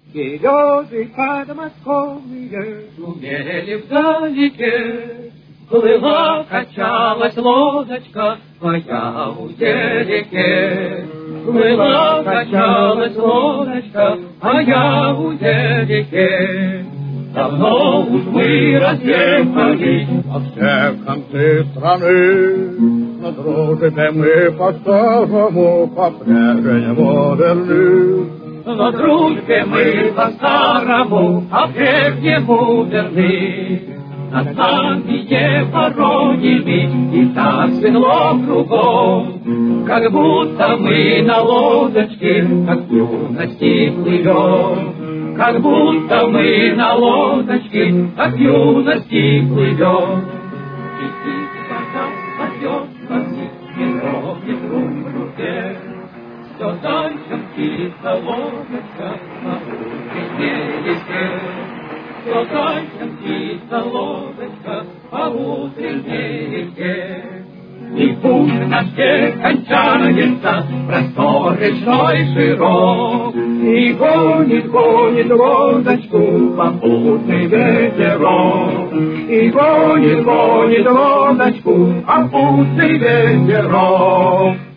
Березы подмосковные шумели вдалеке, плыла, качалась лодочка твоя в узелике. Плыла, качалась лодочка твоя в узелике. Давно уж мы разъехались во все концы страны, но дружбе мы по-старому, по-прежнему верны. Но дружбе мы по-старому, по-прежнему верны. Над нами не хоронили, и так светло кругом, как будто мы на лодочке, как в юности плывем. Как будто мы на лодочке, как в юности плывем. И птица там поет, не дрогнет в руке. Все дальше птица лодочка на утренней реке. Все дальше птица лодочка по утренней реке. И путь наш где кончается, простор речной широк, и гонит, гонит лодочку попутный ветерок. И гонит, гонит лодочку попутный ветерок.